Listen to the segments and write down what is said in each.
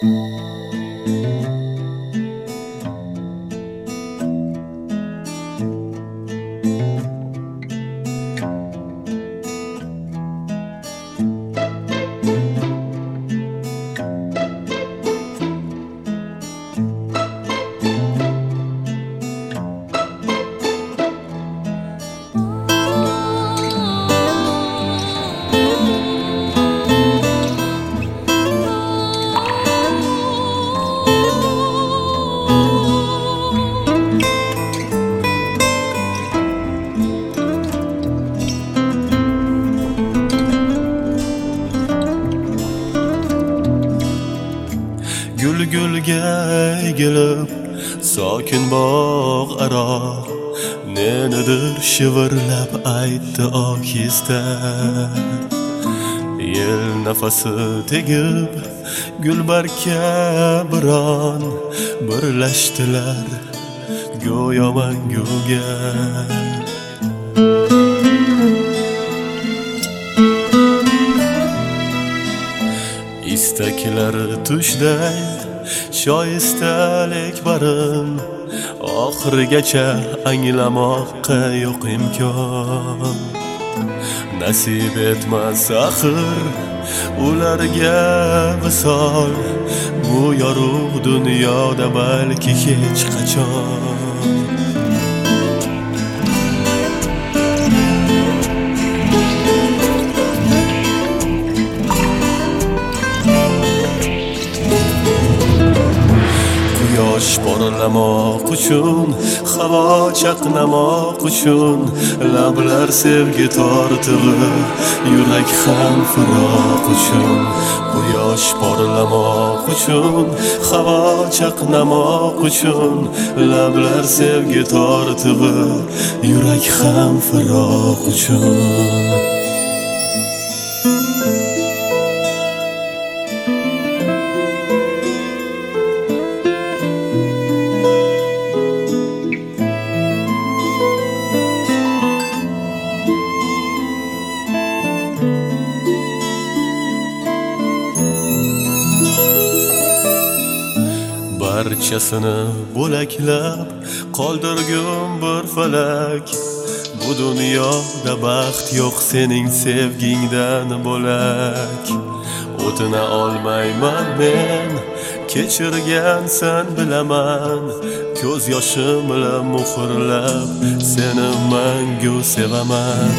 Gulga egilib sokin bog' aro nedir shivirlab aytdi ohista. Yel nafasi tegib gulbarga biron birlashdilar go'yo manguga. İstekler tushday shoistalik barin oxirigacha anglamoqqa yo'q imkon. Nasib etmas axir ularga visol bu yorug' dunyoda balki hech qachon. Quyosh porlamoq uchun, havo chaqnamoq uchun, lablar sevgi tortig'i, yurak ham firoq uchun. Quyosh porlamoq uchun, havo chaqnamoq uchun, lablar sevgi tortig'i, yurak ham firoq uchun. Barchasini bo'laklab qoldirgum bir falak. Bu dunyoda baxt yo'q sening sevgingdan bo'lak. O'tina olmayman men, kechirgansan bilaman. Ko'z yoshim bilan muhrlab seni mangu sevaman.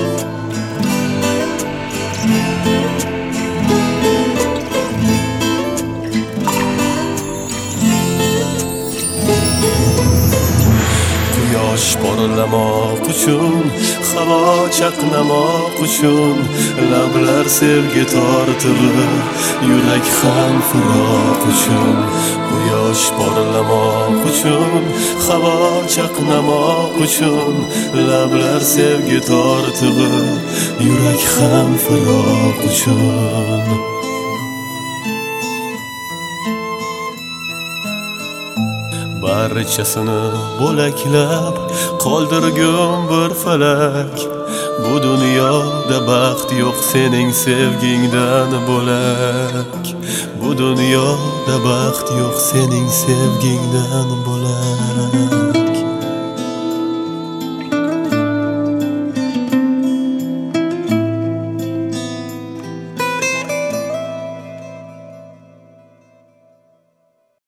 Quyosh porlamoq uchun, havo chaqnamoq uchun, lablar sevgi tortig'i, yurak ham firoq uchun. Quyosh porlamoq uchun, havo chaqnamoq uchun, lablar sevgi tortig'i, yurak ham firoq uchun. Barchasini bo'laklab qoldirgum bir falak. Bu dunyoda baxt yo'q sening sevgingdan bo'lak. Bu dunyoda baxt yo'q sening sevgingdan bo'lak.